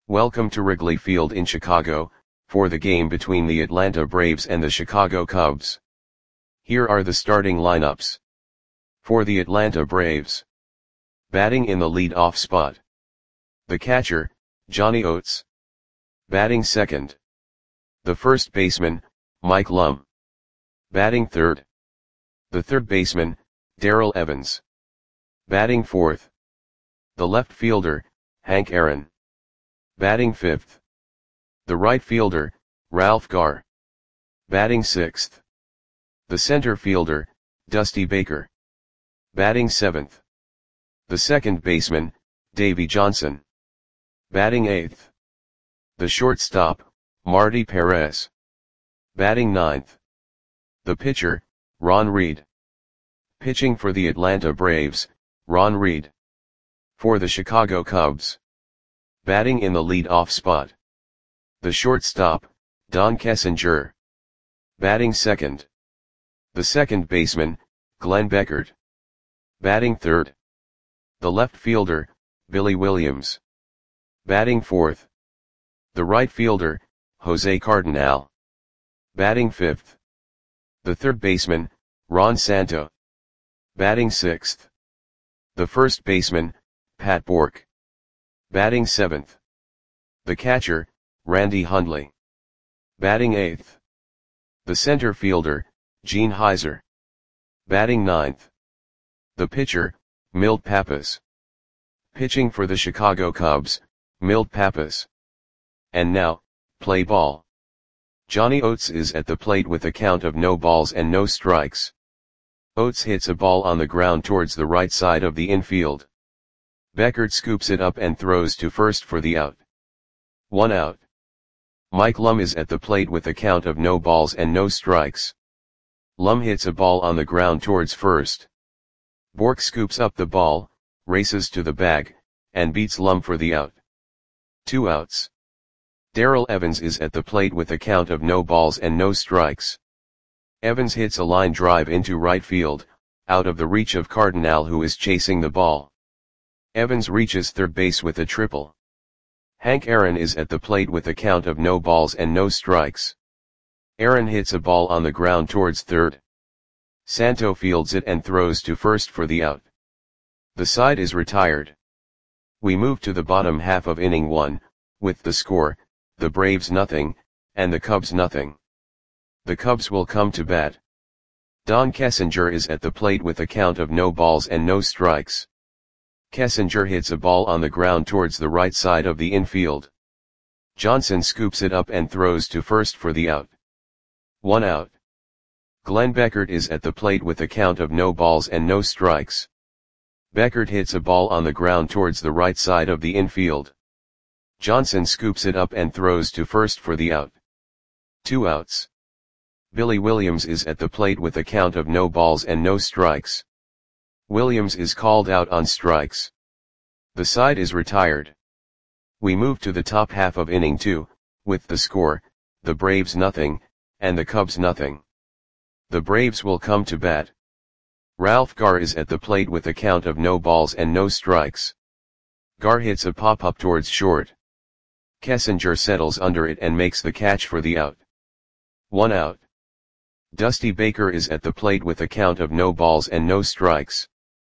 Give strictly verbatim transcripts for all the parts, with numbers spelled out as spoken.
Welcome to Wrigley Field in Chicago, for the game between the Atlanta Braves and the Chicago Cubs. Here are the starting lineups. For the Atlanta Braves. Batting in the lead-off spot. The catcher, Johnny Oates. Batting second. The first baseman, Mike Lum. Batting third. The third baseman, Darrell Evans. Batting fourth. The left fielder, Hank Aaron. Batting fifth. The right fielder, Ralph Garr. Batting sixth. The center fielder, Dusty Baker. Batting seventh. The second baseman, Davey Johnson. Batting eighth. The shortstop, Marty Perez. Batting ninth. The pitcher, Ron Reed. Pitching for the Atlanta Braves, Ron Reed. For the Chicago Cubs. Batting in the lead-off spot. The shortstop, Don Kessinger. Batting second. The second baseman, Glenn Beckert. Batting third. The left fielder, Billy Williams. Batting fourth. The right fielder, Jose Cardinal. Batting fifth. The third baseman, Ron Santo. Batting sixth. The first baseman, Pat Bourque. Batting seventh. The catcher, Randy Hundley. Batting eighth. The center fielder, Gene Heiser. Batting ninth. The pitcher, Milt Pappas. Pitching for the Chicago Cubs, Milt Pappas. And now, play ball. Johnny Oates is at the plate with a count of no balls and no strikes. Oates hits a ball on the ground towards the right side of the infield. Beckert scoops it up and throws to first for the out. One out. Mike Lum is at the plate with a count of no balls and no strikes. Lum hits a ball on the ground towards first. Bourque scoops up the ball, races to the bag, and beats Lum for the out. Two outs. Darrell Evans is at the plate with a count of no balls and no strikes. Evans hits a line drive into right field, out of the reach of Cardinal, who is chasing the ball. Evans reaches third base with a triple. Hank Aaron is at the plate with a count of no balls and no strikes. Aaron hits a ball on the ground towards third. Santo fields it and throws to first for the out. The side is retired. We move to the bottom half of inning one, with the score, the Braves nothing, and the Cubs nothing. The Cubs will come to bat. Don Kessinger is at the plate with a count of no balls and no strikes. Kessinger hits a ball on the ground towards the right side of the infield. Johnson scoops it up and throws to first for the out. One out. Glenn Beckert is at the plate with a count of no balls and no strikes. Beckert hits a ball on the ground towards the right side of the infield. Johnson scoops it up and throws to first for the out. Two outs. Billy Williams is at the plate with a count of no balls and no strikes. Williams is called out on strikes. The side is retired. We move to the top half of inning two, with the score, the Braves nothing, and the Cubs nothing. The Braves will come to bat. Ralph Garr is at the plate with a count of no balls and no strikes. Garr hits a pop-up towards short. Kessinger settles under it and makes the catch for the out. One out. Dusty Baker is at the plate with a count of no balls and no strikes.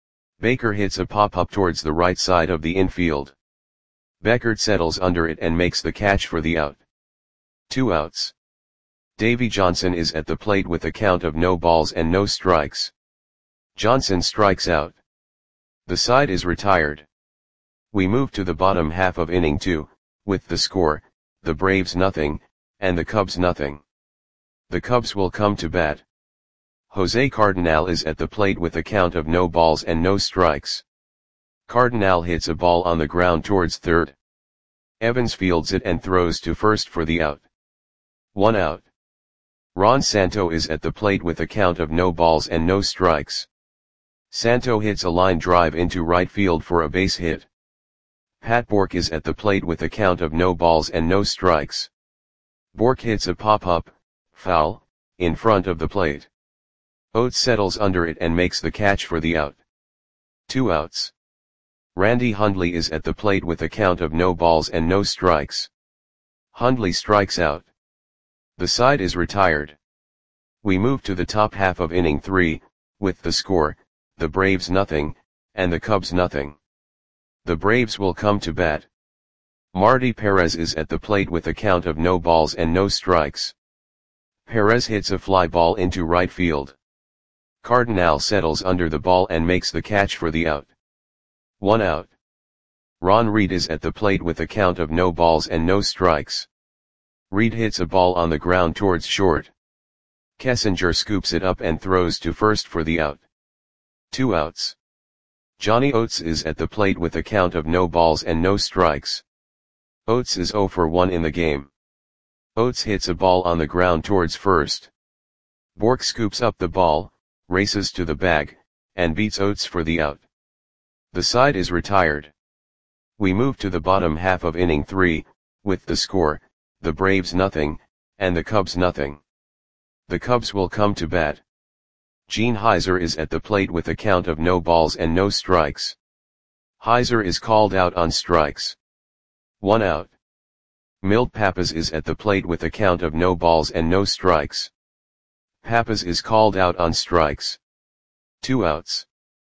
Baker hits a pop-up towards the right side of the infield. Beckert settles under it and makes the catch for the out. Two outs. Davey Johnson is at the plate with a count of no balls and no strikes. Johnson strikes out. The side is retired. We move to the bottom half of inning two, with the score, the Braves nothing, and the Cubs nothing. The Cubs will come to bat. Jose Cardinal is at the plate with a count of no balls and no strikes. Cardinal hits a ball on the ground towards third. Evans fields it and throws to first for the out. One out. Ron Santo is at the plate with a count of no balls and no strikes. Santo hits a line drive into right field for a base hit. Pat Bourque is at the plate with a count of no balls and no strikes. Bourque hits a pop-up, foul, in front of the plate. Oates settles under it and makes the catch for the out. Two outs. Randy Hundley is at the plate with a count of no balls and no strikes. Hundley strikes out. The side is retired. We move to the top half of inning three, with the score, the Braves nothing, and the Cubs nothing. The Braves will come to bat. Marty Perez is at the plate with a count of no balls and no strikes. Perez hits a fly ball into right field. Cardinal settles under the ball and makes the catch for the out. One out. Ron Reed is at the plate with a count of no balls and no strikes. Reed hits a ball on the ground towards short. Kessinger scoops it up and throws to first for the out. Two outs. Johnny Oates is at the plate with a count of no balls and no strikes. Oates is oh for one in the game. Oates hits a ball on the ground towards first. Bork scoops up the ball, races to the bag, and beats Oates for the out. The side is retired. We move to the bottom half of inning three, with the score, the Braves nothing, and the Cubs nothing. The Cubs will come to bat. Gene Heiser is at the plate with a count of no balls and no strikes. Heiser is called out on strikes. One out. Milt Pappas is at the plate with a count of no balls and no strikes. Pappas is called out on strikes. Two outs.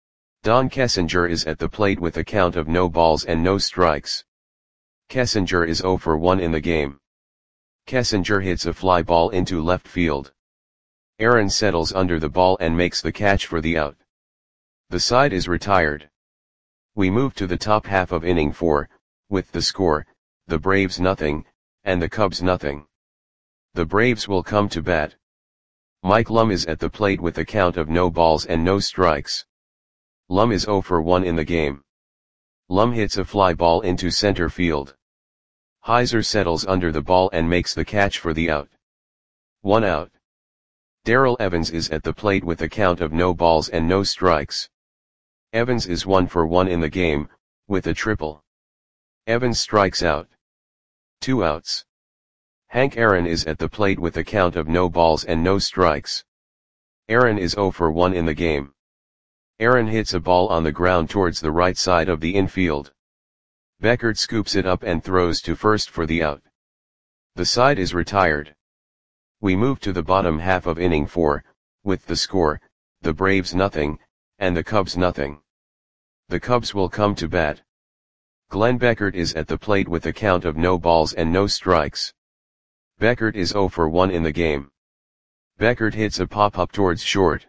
Don Kessinger is at the plate with a count of no balls and no strikes. Kessinger is oh for one in the game. Kessinger hits a fly ball into left field. Aaron settles under the ball and makes the catch for the out. The side is retired. We move to the top half of inning four, with the score, the Braves nothing, and the Cubs nothing. The Braves will come to bat. Mike Lum is at the plate with a count of no balls and no strikes. Lum is oh for one in the game. Lum hits a fly ball into center field. Heiser settles under the ball and makes the catch for the out. One out. Darrell Evans is at the plate with a count of no balls and no strikes. Evans is one for one in the game, with a triple. Evans strikes out. Two outs. Hank Aaron is at the plate with a count of no balls and no strikes. Aaron is oh for one in the game. Aaron hits a ball on the ground towards the right side of the infield. Beckert scoops it up and throws to first for the out. The side is retired. We move to the bottom half of inning four, with the score, the Braves nothing, and the Cubs nothing. The Cubs will come to bat. Glenn Beckert is at the plate with a count of no balls and no strikes. Beckert is oh for one in the game. Beckert hits a pop-up towards short.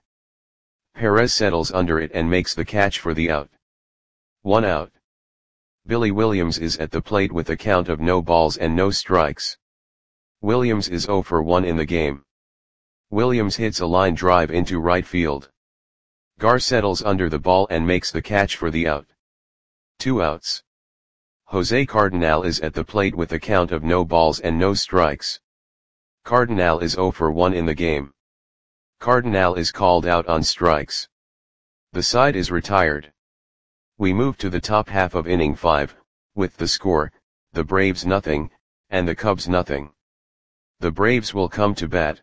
Perez settles under it and makes the catch for the out. One out. Billy Williams is at the plate with a count of no balls and no strikes. Williams is oh for one in the game. Williams hits a line drive into right field. Gar settles under the ball and makes the catch for the out. Two outs. Jose Cardinal is at the plate with a count of no balls and no strikes. Cardinal is oh for one in the game. Cardinal is called out on strikes. The side is retired. We move to the top half of inning five, with the score, the Braves nothing, and the Cubs nothing. The Braves will come to bat.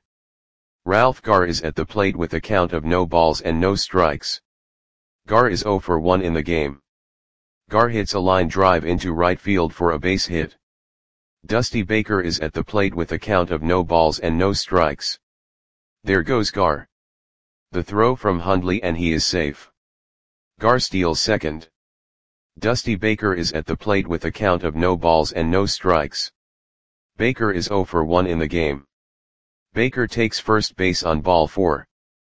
Ralph Gar is at the plate with a count of no balls and no strikes. Gar is oh for one in the game. Gar hits a line drive into right field for a base hit. Dusty Baker is at the plate with a count of no balls and no strikes. There goes Gar. The throw from Hundley and he is safe. Gar steals second. Dusty Baker is at the plate with a count of no balls and no strikes. Baker is oh for one in the game. Baker takes first base on ball four.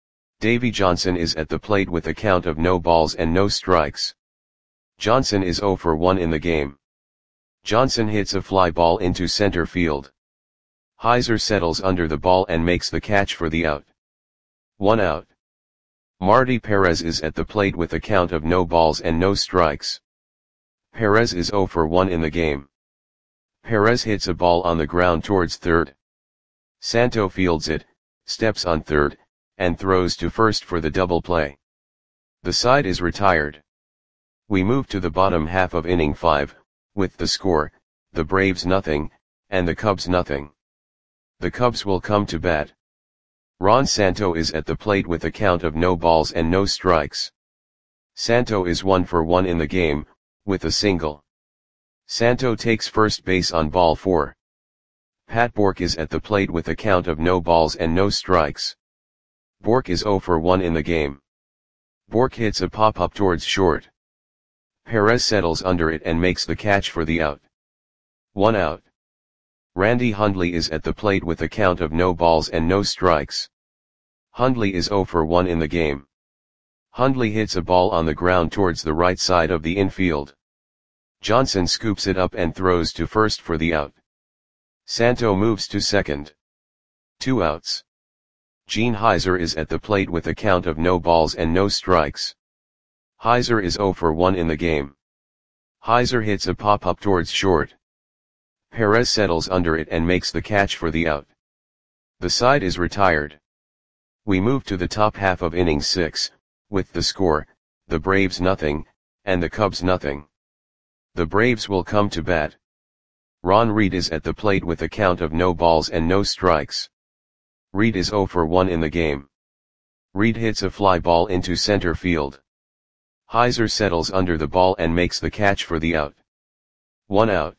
Davy Johnson is at the plate with a count of no balls and no strikes. Johnson is oh for one in the game. Johnson hits a fly ball into center field. Heiser settles under the ball and makes the catch for the out. One out. Marty Perez is at the plate with a count of no balls and no strikes. Perez is oh for one in the game. Perez hits a ball on the ground towards third. Santo fields it, steps on third, and throws to first for the double play. The side is retired. We move to the bottom half of inning five, with the score, the Braves nothing, and the Cubs nothing. The Cubs will come to bat. Ron Santo is at the plate with a count of no balls and no strikes. Santo is one for one in the game, with a single. Santo takes first base on ball four. Pat Bork is at the plate with a count of no balls and no strikes. Bork is oh for one in the game. Bork hits a pop-up towards short. Perez settles under it and makes the catch for the out. One out. Randy Hundley is at the plate with a count of no balls and no strikes. Hundley is oh for one in the game. Hundley hits a ball on the ground towards the right side of the infield. Johnson scoops it up and throws to first for the out. Santo moves to second. Two outs. Gene Heiser is at the plate with a count of no balls and no strikes. Heiser is oh for one in the game. Heiser hits a pop-up towards short. Perez settles under it and makes the catch for the out. The side is retired. We move to the top half of inning six, with the score, the Braves nothing, and the Cubs nothing. The Braves will come to bat. Ron Reed is at the plate with a count of no balls and no strikes. Reed is oh for one in the game. Reed hits a fly ball into center field. Heiser settles under the ball and makes the catch for the out. One out.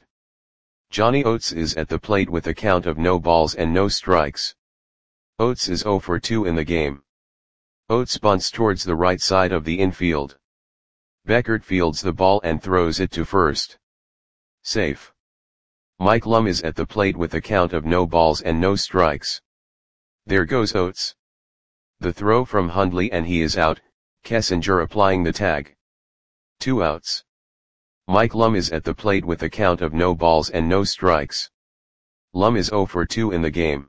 Johnny Oates is at the plate with a count of no balls and no strikes. Oates is oh for two in the game. Oates bunts towards the right side of the infield. Beckert fields the ball and throws it to first. Safe. Mike Lum is at the plate with a count of no balls and no strikes. There goes Oates. The throw from Hundley and he is out, Kessinger applying the tag. Two outs. Mike Lum is at the plate with a count of no balls and no strikes. Lum is oh for two in the game.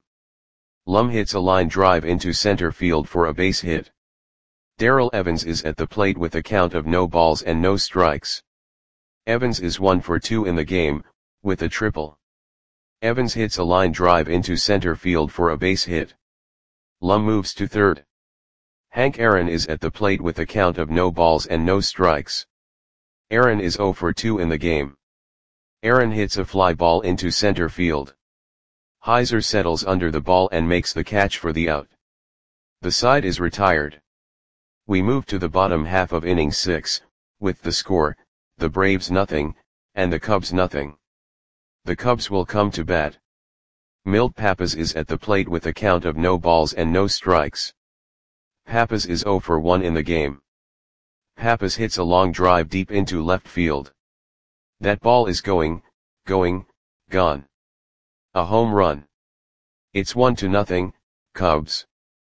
Lum hits a line drive into center field for a base hit. Darrell Evans is at the plate with a count of no balls and no strikes. Evans is one for two in the game, with a triple. Evans hits a line drive into center field for a base hit. Lum moves to third. Hank Aaron is at the plate with a count of no balls and no strikes. Aaron is oh for two in the game. Aaron hits a fly ball into center field. Heiser settles under the ball and makes the catch for the out. The side is retired. We move to the bottom half of inning six, with the score, the Braves nothing, and the Cubs nothing. The Cubs will come to bat. Milt Pappas is at the plate with a count of no balls and no strikes. Pappas is oh for one in the game. Pappas hits a long drive deep into left field. That ball is going, going, gone. A home run. It's one to nothing, Cubs.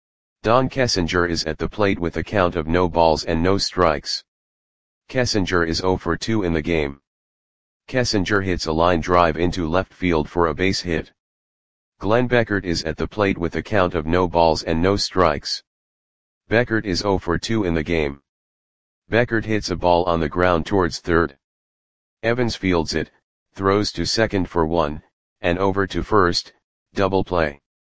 Don Kessinger is at the plate with a count of no balls and no strikes. Kessinger is oh for two in the game. Kessinger hits a line drive into left field for a base hit. Glenn Beckert is at the plate with a count of no balls and no strikes. Beckert is oh for two in the game. Beckert hits a ball on the ground towards third. Evans fields it, throws to second for one, and over to first, double play.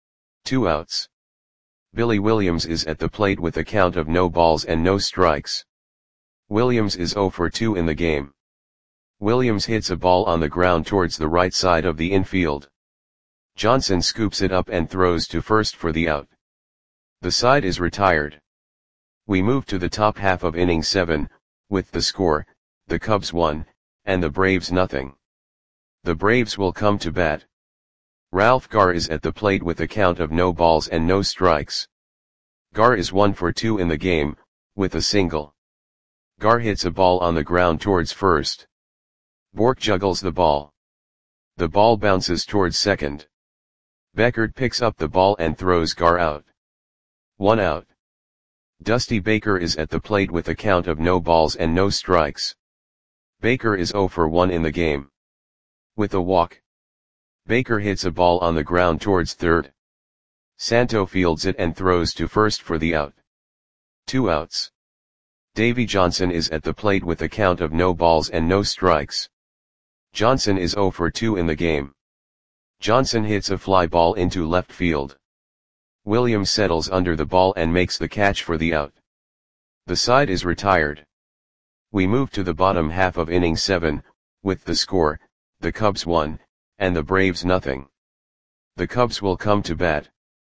Two outs. Billy Williams is at the plate with a count of no balls and no strikes. Williams is oh for two in the game. Williams hits a ball on the ground towards the right side of the infield. Johnson scoops it up and throws to first for the out. The side is retired. We move to the top half of inning seven, with the score, the Cubs one, and the Braves nothing. The Braves will come to bat. Ralph Garr is at the plate with a count of no balls and no strikes. Garr is one for two in the game, with a single. Garr hits a ball on the ground towards first. Bork juggles the ball. The ball bounces towards second. Beckert picks up the ball and throws Garr out. One out. Dusty Baker is at the plate with a count of no balls and no strikes. Baker is oh for one in the game. With a walk. Baker hits a ball on the ground towards third. Santo fields it and throws to first for the out. Two outs. Davy Johnson is at the plate with a count of no balls and no strikes. Johnson is oh for two in the game. Johnson hits a fly ball into left field. Williams settles under the ball and makes the catch for the out. The side is retired. We move to the bottom half of inning seven, with the score, the Cubs one, and the Braves nothing. The Cubs will come to bat.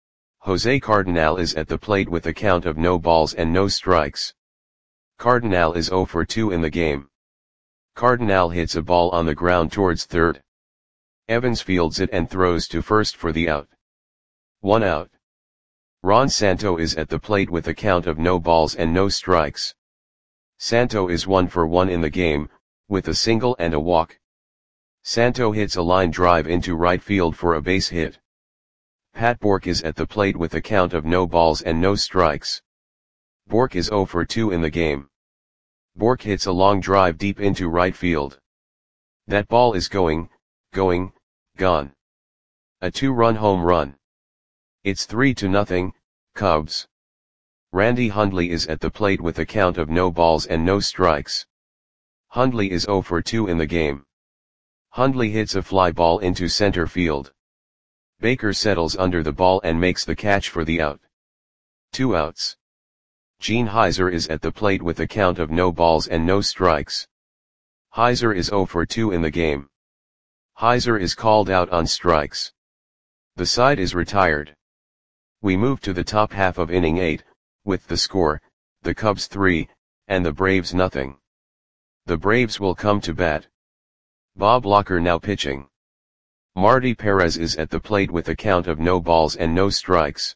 Jose Cardenal is at the plate with a count of no balls and no strikes. Cardenal is oh for two in the game. Cardinal hits a ball on the ground towards third. Evans fields it and throws to first for the out. One out. Ron Santo is at the plate with a count of no balls and no strikes. Santo is one for one in the game, with a single and a walk. Santo hits a line drive into right field for a base hit. Pat Bork is at the plate with a count of no balls and no strikes. Bork is zero for two in the game. Bork hits a long drive deep into right field. That ball is going, going, gone. A two-run home run. It's three to nothing, Cubs. Randy Hundley is at the plate with a count of no balls and no strikes. Hundley is zero for two in the game. Hundley hits a fly ball into center field. Baker settles under the ball and makes the catch for the out. Two outs. Gene Heiser is at the plate with a count of no balls and no strikes. Heiser is zero for two in the game. Heiser is called out on strikes. The side is retired. We move to the top half of inning eight, with the score, the Cubs three, and the Braves nothing. The Braves will come to bat. Bob Locker now pitching. Marty Perez is at the plate with a count of no balls and no strikes.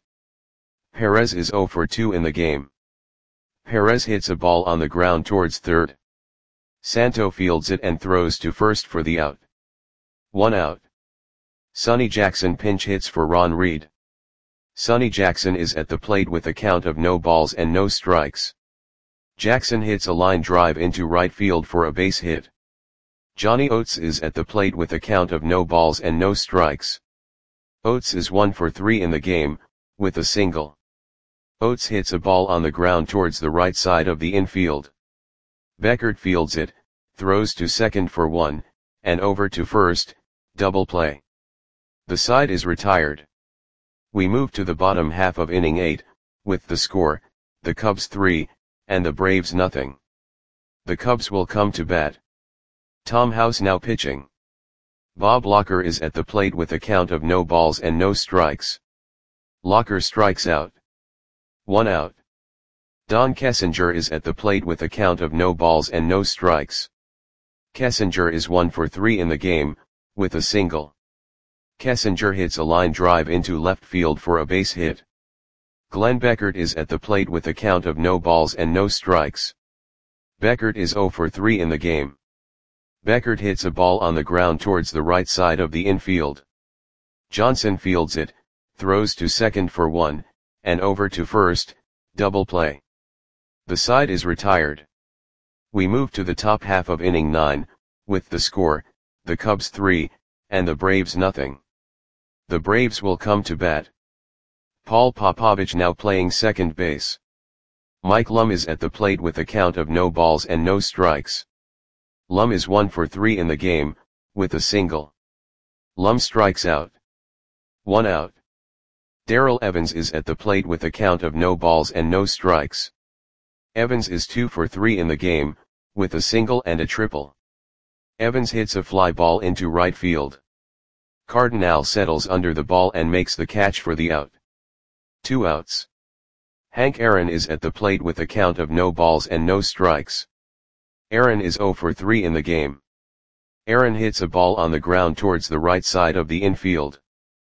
Perez is zero for two in the game. Perez hits a ball on the ground towards third. Santo fields it and throws to first for the out. One out. Sonny Jackson pinch hits for Ron Reed. Sonny Jackson is at the plate with a count of no balls and no strikes. Jackson hits a line drive into right field for a base hit. Johnny Oates is at the plate with a count of no balls and no strikes. Oates is one for three in the game, with a single. Oates hits a ball on the ground towards the right side of the infield. Beckert fields it, throws to second for one, and over to first, double play. The side is retired. We move to the bottom half of inning eight, with the score, the Cubs three, and the Braves nothing. The Cubs will come to bat. Tom House now pitching. Bob Locker is at the plate with a count of no balls and no strikes. Locker strikes out. One out. Don Kessinger is at the plate with a count of no balls and no strikes. Kessinger is one for three in the game, with a single. Kessinger hits a line drive into left field for a base hit. Glenn Beckert is at the plate with a count of no balls and no strikes. Beckert is zero for three in the game. Beckert hits a ball on the ground towards the right side of the infield. Johnson fields it, throws to second for one, and over to first, double play. The side is retired. We move to the top half of inning nine, with the score, the Cubs three, and the Braves nothing. The Braves will come to bat. Paul Popovich now playing second base. Mike Lum is at the plate with a count of no balls and no strikes. Lum is one for three in the game, with a single. Lum strikes out. One out. Darrell Evans is at the plate with a count of no balls and no strikes. Evans is two for three in the game, with a single and a triple. Evans hits a fly ball into right field. Cardinal settles under the ball and makes the catch for the out. Two outs. Hank Aaron is at the plate with a count of no balls and no strikes. Aaron is zero for three in the game. Aaron hits a ball on the ground towards the right side of the infield.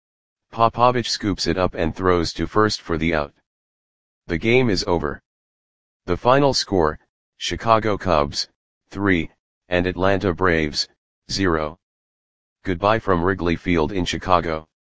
Popovich scoops it up and throws to first for the out. The game is over. The final score, Chicago Cubs, three, and Atlanta Braves, zero. Goodbye from Wrigley Field in Chicago.